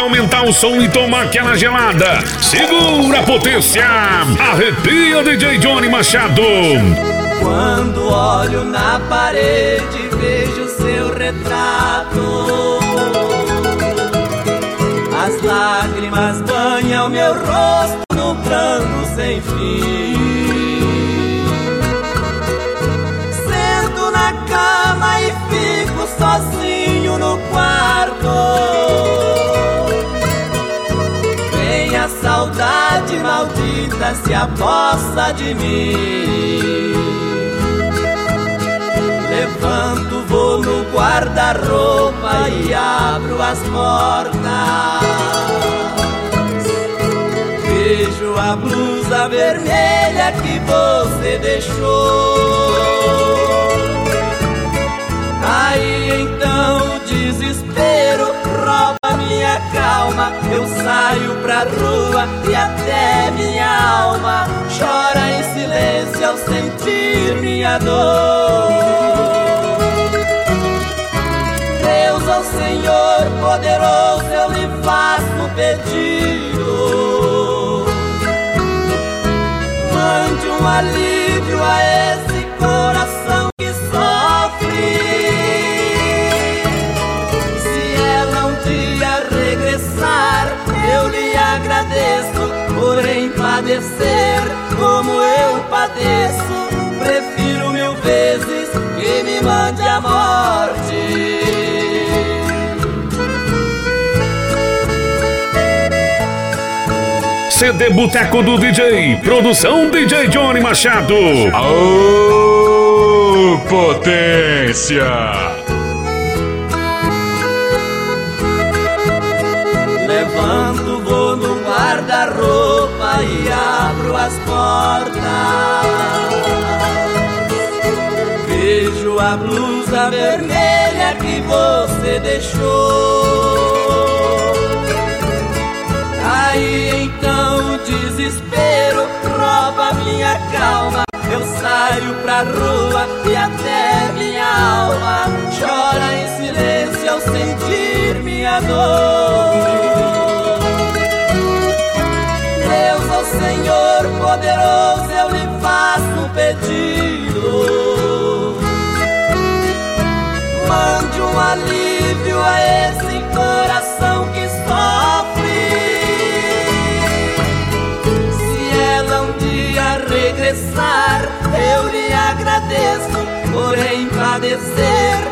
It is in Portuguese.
aumentar o som e tomar aquela gelada. Segura a potência, arrepia DJ Johnny Machado. Quando olho na parede, vejo seu retrato. As lágrimas banham meu rosto no pranto sem fim. Sento na cama e fico sozinho no quarto. Vem a saudade maldita, se aposta de mim. Levanto, vou no guarda-roupa e abro as portas. Vejo a blusa vermelha que você deixou. Aí então o desespero rouba minha calma. Eu saio pra rua e até minha alma chora em silêncio ao sentir minha dor. Deus, ó Senhor poderoso, eu lhe faço um pedido. Mande um alívio a esse coração que sofre. Se ela um dia regressar, eu lhe agradeço por padecer como eu padeço. Prefiro 1000 vezes que me mande a morte. CD Boteco do DJ, produção DJ Johnny Machado. Aô, potência! Levanto, vou no guarda-roupa e abro as portas. Vejo a blusa vermelha que você deixou. Aí então o desespero rouba minha calma. Eu saio pra rua e até minha alma chora em silêncio ao sentir minha dor. Deus, ó Senhor poderoso, eu lhe faço um pedido. Mande um alívio a esse coração que sofre. Regressar, eu lhe agradeço por padecer